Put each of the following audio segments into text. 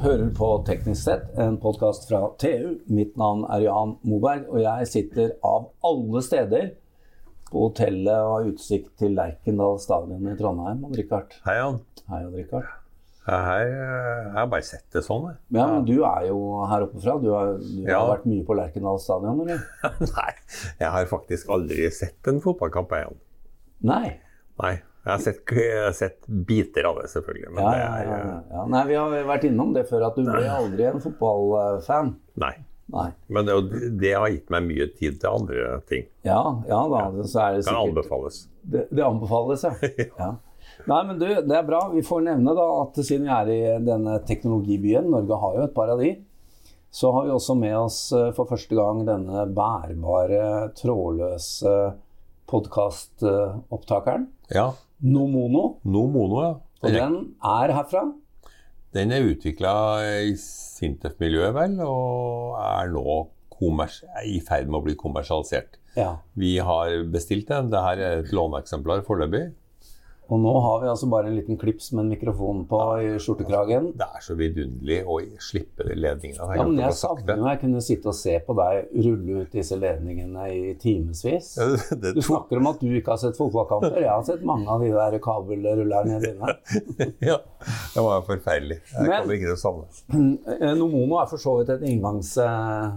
hører på Teknisk sett, en podcast fra TU. Mitt navn Jan Moberg, og jeg sitter av alle steder på hotellet og har utsikt til Lerkendal stadion i Trondheim. Og Richard. Hei, Jan. Hei, Richard. Hei, jeg har bare sett det sånn. Ja, men du jo her oppe fra. Du har vært mye på Lerkendal stadion, eller? Nei, jeg har faktisk aldri sett en fotballkamp, Jan. Nei? Nei. Jeg har sett biter av det, selvfølgelig. Men ja. Nei, vi har vært innom det før, at du ble aldri en fotballfan. Nei. Men det har gitt meg mye tid til andre ting. Ja da, så det sikkert... Kan anbefales. Det anbefales, ja. Ja. Nei, men du, det bra. Vi får nevne da at siden vi i denne teknologibyen, Norge har jo et par av de, så har vi også med oss for første gang denne bærbare, trådløse podcast-opptakeren. Ja. Nomono, ja. Og den herfra? Den utviklet i SINTEF-miljøet vel, og nå i ferd med å bli kommersialisert. Ja. Vi har bestilt den. Dette et låneeksemplar foreløpig. Og nå har vi altså bare en liten klips med en mikrofon på i skjortekragen. Det så vidunderlig å slippe ledningene. Ja, men jeg savner jo jeg kunne sitte og se på deg rulle ut disse ledningene i timesvis. Du snakker om at du ikke har sett fotballkamper. Jeg har sett mange av de der kabelrullerne dine. Ja, det var forferdelig. Jeg kommer ikke til å savne. Nomono for så vidt et inngangsklu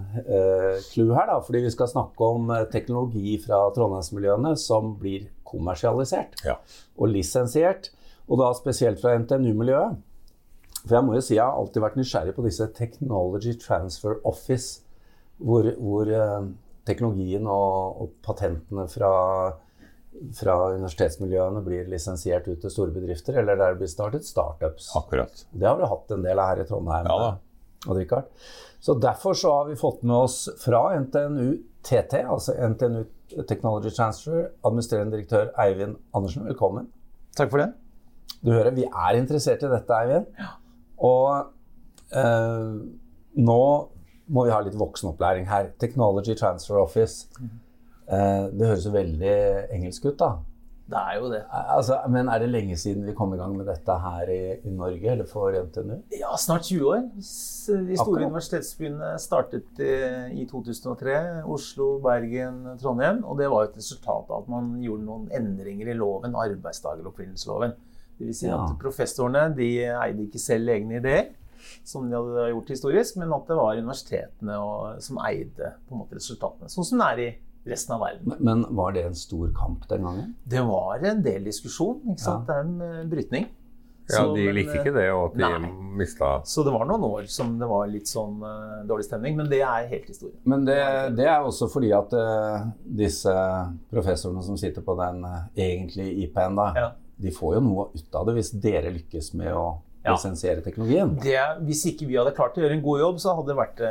her da, fordi vi skal snakke om teknologi fra Trondheimsmiljøene som blir kommersialisert og lisensiert, og da spesielt fra NTNU-miljøet. For jeg må jo si, jeg har alltid vært nysgjerrig på disse Technology Transfer Office, hvor teknologien og patentene fra universitetsmiljøene blir lisensiert ut til store bedrifter, eller der det blir startet startups. Akkurat. Det har vi hatt en del her i Trondheim. Ja da. Og Richard. Så derfor så har vi fått med oss fra NTNU TT, altså NTNU Technology Transfer, administrerende direktør Eivind Andersen. Velkommen. Takk for det. Du hører, vi interessert i dette, Eivind. Ja. Og nå må vi ha litt voksenopplæring her. Technology Transfer Office. Det høres jo veldig engelsk ut da. Det jo det. Altså, men det lenge siden vi kom i gang med dette her i Norge, eller for NTNU? Ja, snart 20 år. De store universitetsbyene startet i 2003, Oslo, Bergen, Trondheim, og det var et resultat av at man gjorde noen endringer i loven, arbeidsdageroppfinnelsesloven. Det vil si at professorene, de eide ikke selv egne ideer, som de hadde gjort historisk, men at det var universitetene som eide på en måte resultatene, sånn som det i resten av verden. Men var det en stor kamp den gangen? Det var en del diskusjon, ikke sant? Det en brytning. Ja, de likte ikke det, og at de mistet... Så det var noen år som det var litt sånn dårlig stemning, men det helt historie. Men det også fordi at disse professorene som sitter på den egentlige IP-en da, de får jo noe ut av det hvis dere lykkes med å lisensiere teknologien. Hvis ikke vi hadde klart å gjøre en god jobb, så hadde det vært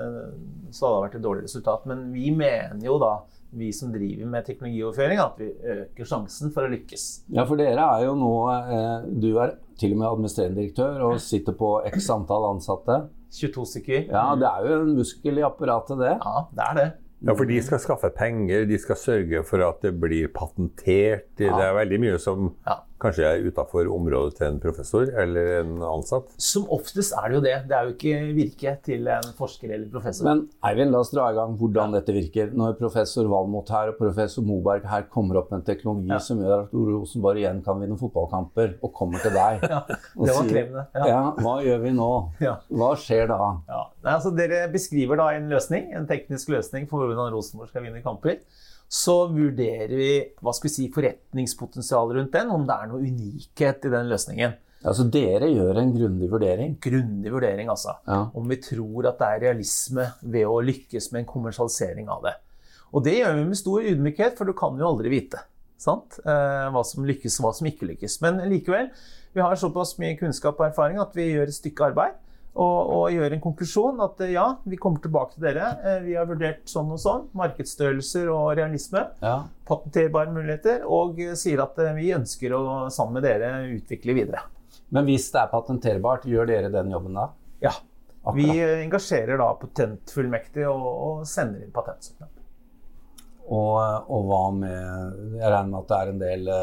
et dårlig resultat. Men vi mener jo da, vi som driver med teknologioverføring, at vi øker sjansen for å lykkes. Ja, for dere jo nå, du til og med administrerende direktør og sitter på x antall ansatte. 22 stykker. Ja, det jo en muskel i apparatet det. Ja, det det. Ja, for de skal skaffe penger, de skal sørge for at det blir patentert. Det veldig mye som kanskje utenfor området til en professor eller en ansatt. Som oftest det jo det. Det jo ikke virke til en forsker eller professor. Men Eivind, la oss dra i gang hvordan dette virker. Når professor Valmot her og professor Moberg her kommer opp med en teknologi som gjør at Rosenborg igjen kan vinne fotballkamper og kommer til deg. Det var krevende. Hva gjør vi nå? Hva skjer da? Altså, dere beskriver da en løsning, en teknisk løsning for hvordan Rosenborg skal vinne kamper. Så vurderer vi, forretningspotensial rundt den, om det noe unikhet i den løsningen. Altså dere gjør en grundig vurdering? Grundig vurdering, altså. Om vi tror at det realisme ved å lykkes med en kommersialisering av det. Og det gjør vi med stor ydmykhet, for du kan jo aldri vite, sant? Hva som lykkes og hva som ikke lykkes. Men likevel, vi har såpass mye kunnskap og erfaring at vi gjør et stykke arbeid, og gjør en konklusjon at vi kommer tilbake til dere. Vi har vurdert sånn og sånn, markedsstørrelser og realisme, patenterbare muligheter, og sier at vi ønsker å sammen med dere utvikle videre. Men hvis det patenterbart, gjør dere den jobben da? Ja, vi engasjerer da patentfullmektig og sender inn patentsøknad. Og hva med, jeg regner med at det en del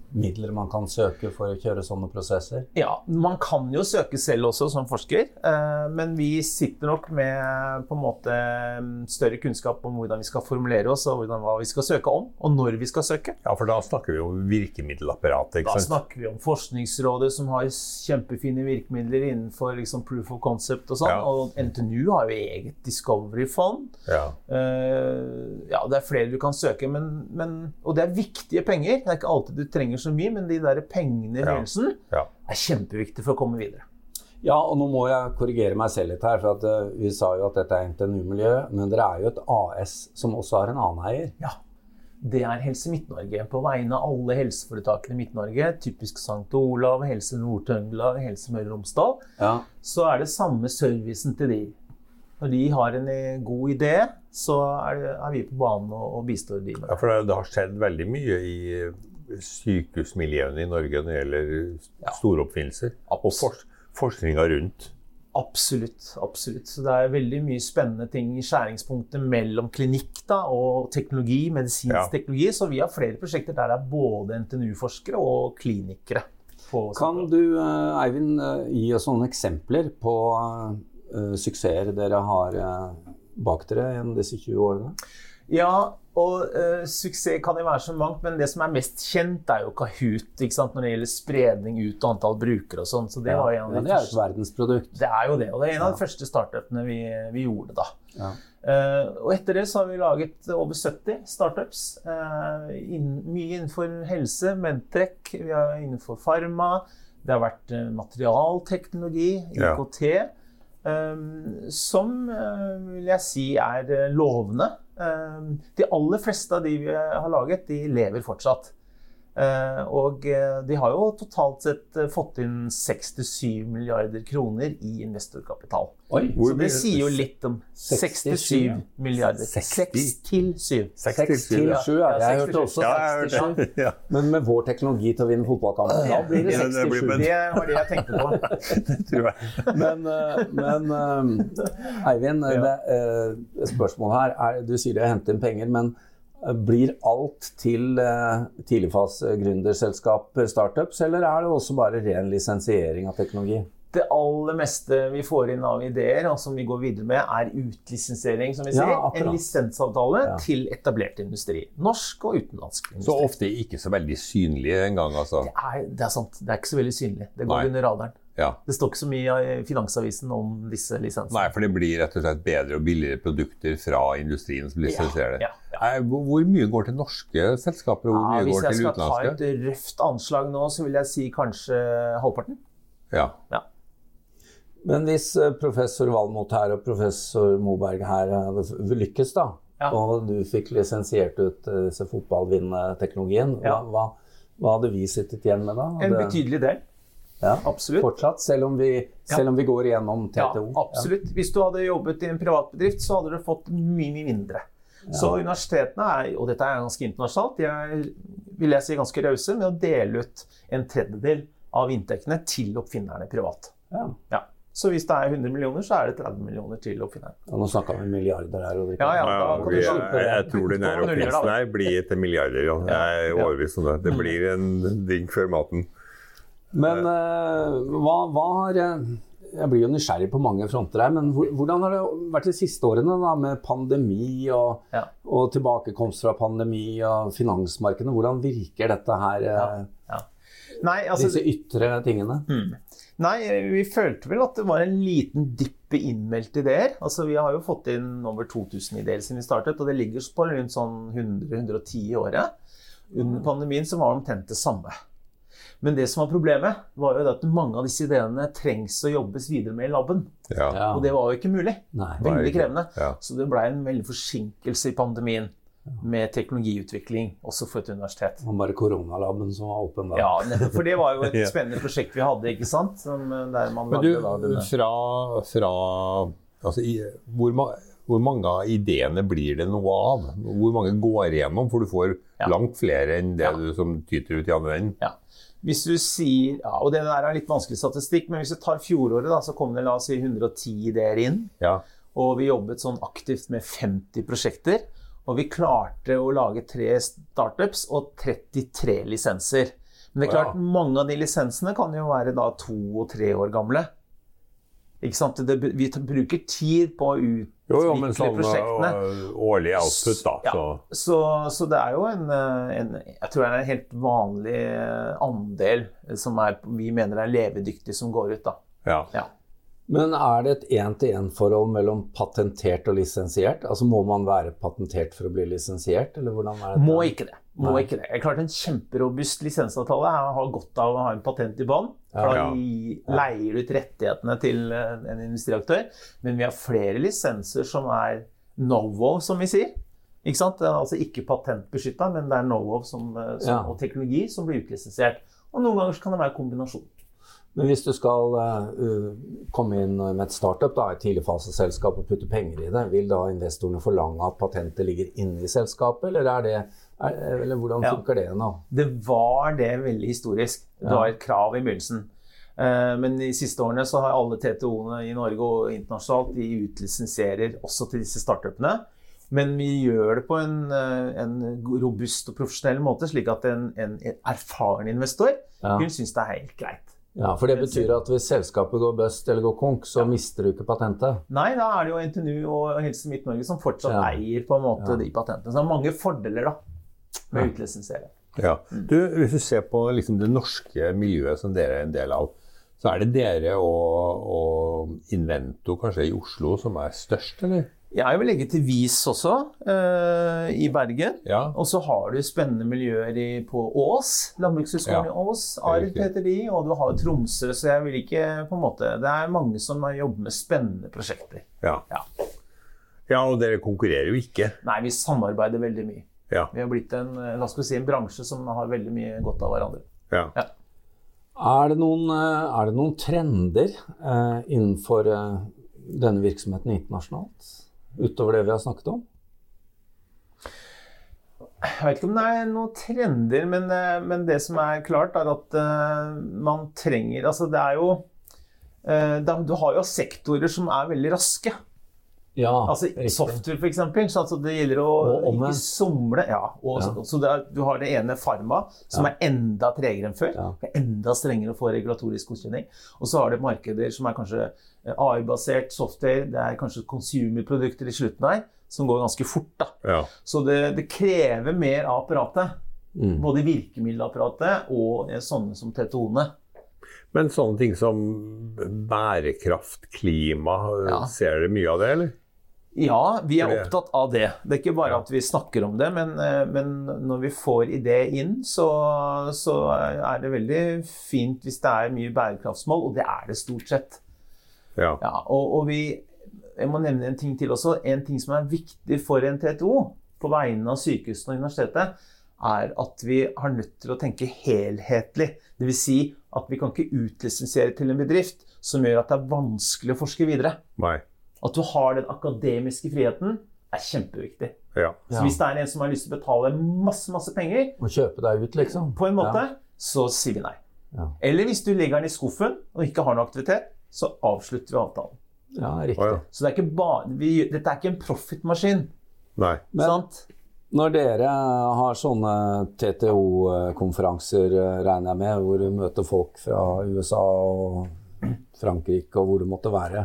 midler man kan søke for å kjøre sånne prosesser? Ja, man kan jo søke selv også som forsker, men vi sitter nok med på en måte større kunnskap om hvordan vi skal formulere oss, og hva vi skal søke om, og når vi skal søke. Ja, for da snakker vi om virkemiddelapparatet, ikke sant? Da snakker vi om Forskningsrådet, som har kjempefine virkemidler innenfor liksom proof of concept og sånn, og NTNU har jo eget Discovery-fond. Ja, det flere du kan søke, og det viktige penger. Det ikke alltid du trenger så mye, men de der pengene i begynnelsen kjempeviktig for å komme videre. Ja, og nå må jeg korrigere meg selv litt her, for at vi sa jo at dette NTNU-miljø, men dere jo et AS som også har en annen eier. Ja, det Helse Midt-Norge. På vegne av alle helseforetakene i Midt-Norge, typisk St. Olav, Helse Nord-Trøndelag, Helse Møre og Romsdal, så det samme servicen til de. Når de har en god idé, så vi på banen og bistår de. Ja, for det har skjedd veldig mye i sykehusmiljøene i Norge når det gjelder store oppfinnelser og forskninga rundt. Absolutt, absolutt. Så det veldig mye spennende ting i skjæringspunktet mellom klinikk og teknologi, medisinsk teknologi. Så vi har flere prosjekter der det både NTNU-forskere og klinikere. Kan du, Eivind, gi oss noen eksempler på suksesser dere har bak dere gjennom disse 20 årene? Ja, og suksess kan jo være så mangt, men det som mest kjent jo Kahoot, ikke sant, når det gjelder spredning ut og antall brukere og sånn. Så det var en av de det et verdensprodukt. Det jo det, og det en av de første startupene vi gjorde da. Ja. Og etter det så har vi laget over 70 startups, mye innenfor helse, medtech, vi innenfor pharma, det har vært materialteknologi, IKT, som vil jeg si lovende. De aller fleste av de vi har laget, de lever fortsatt. Og de har jo totalt sett fått inn 6-7 milliarder kroner i investorkapital. Oi, så det sier jo litt om 67 milliarder. 6-7. 6-7, jeg hørte også 67. Ja. Men med vår teknologi til å vinne fotballkampen, da blir det 67. Det var det jeg tenkte på. Det tror jeg. Men Eivind, spørsmålet her, du sier det å hente inn penger, men blir alt til tidligfase gründerselskaper, startups, eller det også bare ren lisensiering av teknologi? Det aller meste vi får inn av ideer, og som vi går videre med, lisensiering, som vi sier. En lisensavtale til etablert industri. Norsk og utenlandsk industri. Så ofte ikke så veldig synlig en gang, altså? Det sant. Det ikke så veldig synlig. Det går under radaren. Ja. Det står ikke så mye i Finansavisen om disse lisensene. Nei, for det blir rett og slett bedre og billigere produkter fra industrien som lisenserer det. Hvor mye går til norske selskaper, og hvor mye går til utenlandske? Hvis jeg skal ta et røft anslag nå, så vil jeg si kanskje halvparten. Ja. Men hvis professor Valmot her og professor Moberg her lykkes da, og du fikk lisensiert ut disse fotballvinnteknologien, hva hadde vi sittet igjen med da? En betydelig del. Ja, absolutt. Fortsatt, selv om vi går igjennom TTO. Ja, absolutt. Hvis du hadde jobbet i en privat bedrift, så hadde du fått mye mindre. Så universitetene og dette ganske internasjonalt, vil jeg si ganske rause med å dele ut en tredjedel av inntektene til oppfinnerne privat. Ja. Så hvis det 100 millioner, så det 30 millioner til oppfinneren. Ja, nå snakker vi milliarder her. Jeg tror den oppfinnelsen her blir til milliarder. Jeg overbevist om det. Det blir en digg før maten. Men hva har jeg blir jo nysgjerrig på mange fronter her, men hvordan har det vært de siste årene da, med pandemi og tilbakekomst fra pandemi og finansmarkedene? Hvordan virker dette her, disse ytre tingene? Nei, vi følte vel at det var en liten dipp i innmeldte ideer. Altså, vi har jo fått inn over 2000 ideer siden vi startet, og det ligger på rundt sånn 100-110 i året. Under pandemien så var det omtrent det samme. Men det som var problemet, var jo at mange av disse ideene trengs å jobbes videre med i labben. Og det var jo ikke mulig. Veldig krevende. Så det ble en veldig forsinkelse i pandemien med teknologiutvikling, også for et universitet. Og bare koronalabben som var åpen da. Ja, for det var jo et spennende prosjekt vi hadde, ikke sant? Der man men du, hvor mange av ideene blir det noe av? Hvor mange går igjennom? For du får langt flere enn det du som tyter ut i andre enden. Ja. Hvis du sier, og det der litt vanskelig statistikk, men hvis du tar fjoråret da, så kom det, la oss si, 110 ideer inn. Og vi jobbet sånn aktivt med 50 prosjekter, og vi klarte å lage 3 startups og 33 lisenser. Men det klart, mange av de lisensene kan jo være da 2 og 3 år gamle. Ikke sant? Vi bruker tid på å utvikle prosjektene. Årlig output da. Så det jo jeg tror det en helt vanlig andel som vi mener levedyktig som går ut da. Ja. Men det et 1-til-1-forhold mellom patentert og lisensiert? Altså må man være patentert for å bli lisensiert, eller hvordan det? Må ikke det. Klart en kjemperobust lisensavtale har godt av å ha en patent i bånd, for da leier ut rettighetene til en industriaktør, men vi har flere lisenser som no-wow, som vi sier. Ikke sant? Det altså ikke patentbeskyttet, men det no-wow og teknologi som blir utlisensiert. Og noen ganger kan det være kombinasjon. Men hvis du skal komme inn med et startup, et tidligfaseselskap og putte penger i det, vil da investorene forlange at patentet ligger inne i selskapet, eller hvordan funker det nå? Det var det veldig historisk. Det var et krav i begynnelsen. Men de siste årene så har alle TTO-ene i Norge og internasjonalt, de utlisenserer også til disse startupene. Men vi gjør det på en robust og profesjonell måte, slik at en erfaren investor vil synes det helt greit. Ja, for det betyr at hvis selskapet går bust eller går konk, så mister du ikke patentet? Nei, da det jo NTNU og Helse Midt-Norge som fortsatt eier på en måte de patentene. Så det mange fordeler da, med å utlisensere. Ja. Hvis du ser på liksom, det norske miljøet som dere en del av, så det dere og Invento kanskje i Oslo som størst, eller? Jeg vil legge til VIS også, i Bergen. Og så har du spennende miljøer på Ås, Landbrukshøgskolen i Ås, ART heter de, og du har Tromsø, så jeg vil ikke på en måte, det mange som jobber med spennende prosjekter. Ja, og dere konkurrerer jo ikke. Nei, vi samarbeider veldig mye. Vi har blitt en bransje som har veldig mye godt av hverandre. Det noen trender innenfor denne virksomheten internasjonalt? Utover det vi har snakket om? Jeg vet ikke om det noen trender, men det som klart at man trenger, altså det jo, du har jo sektorer som veldig raske. Altså software for eksempel, så altså det gjelder å ikke somle. Så du har det ene pharma, som enda tregere enn før. Det enda strengere å få regulatorisk godkjenning. Og så har det markeder som kanskje AI-basert software, det kanskje consumer-produkter i slutten her, som går ganske fort da. Så det krever mer av apparatet. Både virkemiddelapparatet og sånne som TTO-ene. Men sånne ting som bærekraft, klima, ser dere mye av det, eller? Ja, vi opptatt av det. Det ikke bare at vi snakker om det, men når vi får idé inn, så det veldig fint hvis det mye bærekraftsmål, og det det stort sett. Og jeg må nevne en ting til også. En ting som viktig for en TTO, på vegne av sykehusene og universitetet, at vi har nødt til å tenke helhetlig. Det vil si at vi kan ikke utlisensere til en bedrift som gjør at det vanskelig å forske videre. At du har den akademiske friheten kjempeviktig. Så hvis det en som har lyst til å betale masse penger og kjøpe deg ut liksom på en måte, så sier vi nei. Eller hvis du legger den i skuffen og ikke har noen aktivitet, så avslutter vi avtalen. Ja, riktig. Så det ikke bare, dette ikke en profitmaskin. Nei. Men når dere har sånne TTO-konferanser, regner jeg med, hvor du møter folk fra USA og Frankrike og hvor det måtte være,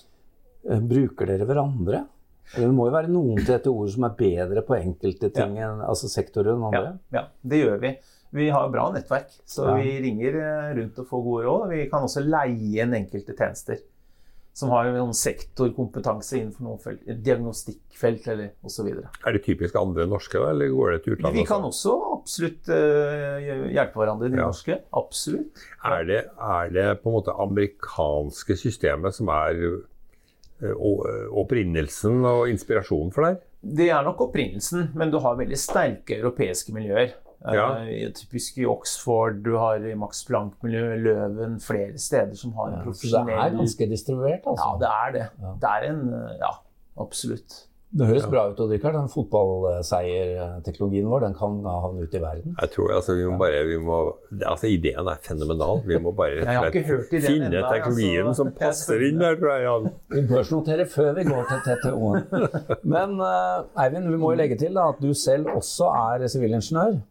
bruker dere hverandre? Det må jo være noen TTO-er som bedre på enkelte ting, altså sektorer enn andre. Ja, det gjør vi. Vi har bra nettverk, så vi ringer rundt og får gode råd. Vi kan også leie en enkelte tjenester som har noen sektorkompetanse innenfor noen felt, diagnostikkfelt eller og så videre. Det typisk andre norske da, eller går det til utlandet? Vi kan også absolutt hjelpe hverandre, de norske. Absolutt. Det på en måte amerikanske systemet som opprinnelsen og inspirasjonen for deg? Det nok opprinnelsen, men du har veldig sterke europeiske miljøer. Typisk i Oxford, du har i Max Planck-miljø, Løven, flere steder som har en profesjonell... Så det ganske distribuert, altså? Ja, det det. Absolutt. Det høres bra ut, og Richard, den fotballseier-teknologien vår, den kan havne ut i verden. Jeg tror, ideen fenomenal. Vi må bare finne teknologien som passer inn der, tror jeg. Vi børsnoterer før vi går til TTO-en. Men Eivind, vi må jo legge til da, at du selv også sivilingeniør.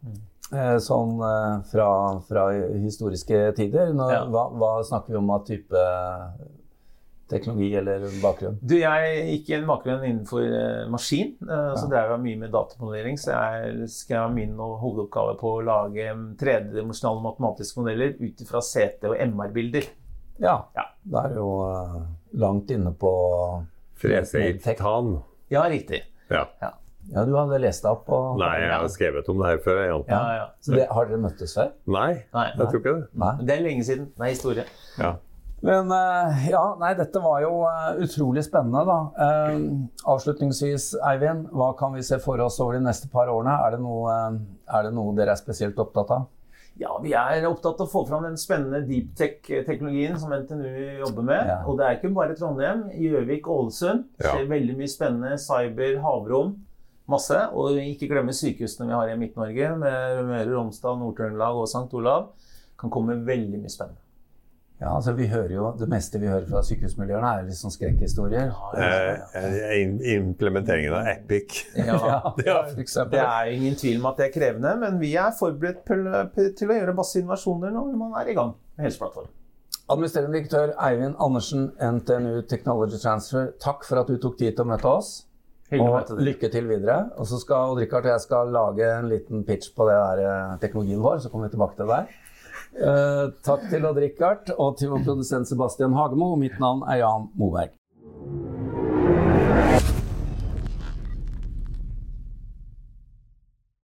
sånn fra historiske tider. Hva snakker vi om av type teknologi eller bakgrunn? Jeg gikk i en bakgrunn innenfor maskin, så drev jeg mye med datamodellering, så jeg skrev min hovedoppgave på å lage 3D-dimensjonale matematiske modeller ut fra CT- og MR-bilder. Ja, det jo langt inne på frese i titan. Ja, riktig. Ja, du hadde lest deg opp på... Nei, jeg har skrevet om det her før. Ja. Så har dere møttes før? Nei, jeg tror ikke det. Nei. Det lenge siden. Det historie. Ja. Men dette var jo utrolig spennende da. Avslutningsvis, Eivind, hva kan vi se for oss over de neste par årene? Er det noe dere spesielt opptatt av? Ja, vi opptatt av å få fram den spennende deep tech-teknologien som NTNU jobber med. Og det ikke bare Trondheim, Gjøvik, Ålesund. Det skjer veldig mye spennende, cyber, havrom, masse. Og ikke glemme sykehusene vi har i Midt-Norge, med Møre, Romsdal, Nord-Trøndelag og St. Olav. Kan komme veldig mye spennende. Ja, altså vi hører jo, det meste vi hører fra sykehusmiljøene litt sånn skrekkhistorier. Implementeringen av Epic. For eksempel. Det ingen tvil om at det krevende, men vi forberedt til å gjøre masse innovasjoner når man i gang med helseplattform. Administrerende direktør Eivind Andersen, NTNU Technology Transfer, takk for at du tok tid til å møte oss. Og lykke til videre. Og så skal Odd-Rikard og jeg skal lage en liten pitch på det der teknologien vår, så kommer vi tilbake til deg. Takk til Odd-Rikard og til vår produsent Sebastian Hagemo. Mitt navn Jan Moberg.